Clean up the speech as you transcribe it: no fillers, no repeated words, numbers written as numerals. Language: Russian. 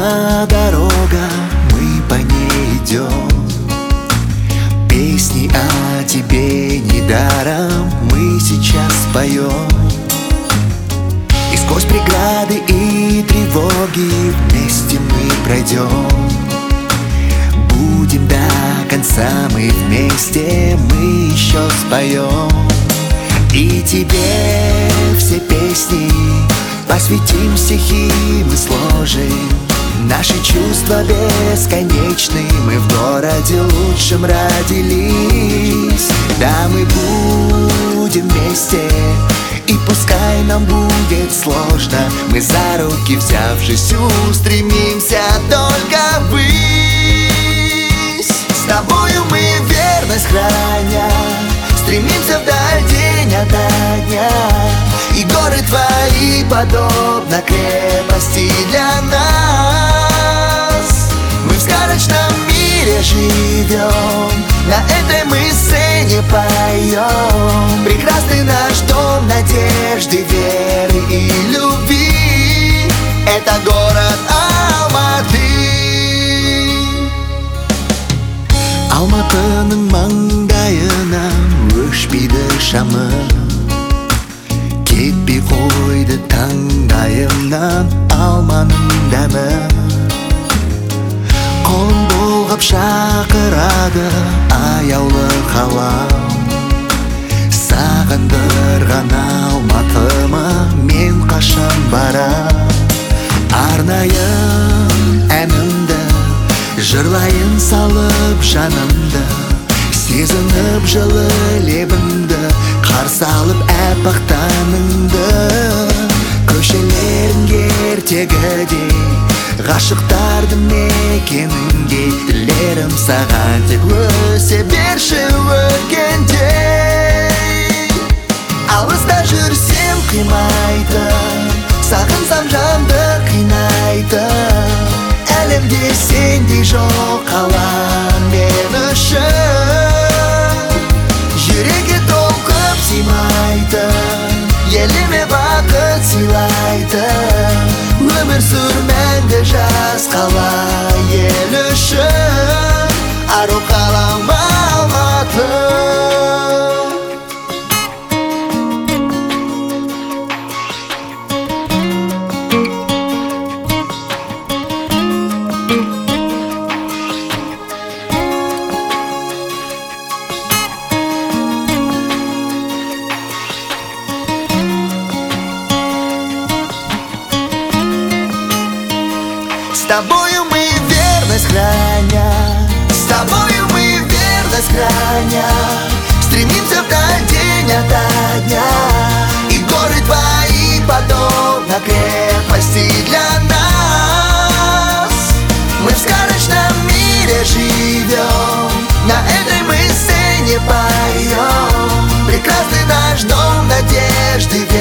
одна дорога, мы по ней идем. Песни о тебе недаром мы сейчас поем. И сквозь преграды и тревоги вместе мы пройдем. Будем до конца мы вместе, мы еще споем. И тебе все песни посвятим, стихи мы сложим. Наши чувства бесконечны, мы в городе лучшем родились. Да, мы будем вместе, и пускай нам будет сложно, мы за руки взявшись устремимся только ввысь. С тобою мы верность храня, стремимся вдаль день ото дня. И горы твои подобно крепости для нас. Мы в сказочном мире живем, на этой мы сцене поем. Прекрасный наш дом надежды, веры и любви. Это город Алматы. Алматының маңдайынан өшпейді шамы, кетпей қойды таңдайымнан алманың дәмі. Қолын бұлғап шақырады аяулы қалам. Сағындырған Алматыма мен қашан барам. Арнайым әнімді жырлайын салып жанымды, сезініп жылы лебіңді, қарсы алып әппақ таңыңды. Көшелерің ертегідей, ғашықтарды мекеніңде. Тілерім саған тек өсе берші өркендей. Алыста жүрсем қимайды, сағынсам жанды қинайды. Әлемде сендей жоқ қалам мен үшін. Жүрекке толқып сыймайды, еліме бақыт сыйлайды. Өмір сүр мәңгі жас қала ел үшін. Ару қалам Алматы. С тобою мы верность храня, с тобою мы верность храня. Стремимся вдаль день ото дня. И горы твои подобно крепости для нас. Мы в сказочном мире живем, на этой мы сцене поем. Прекрасный наш дом надежды,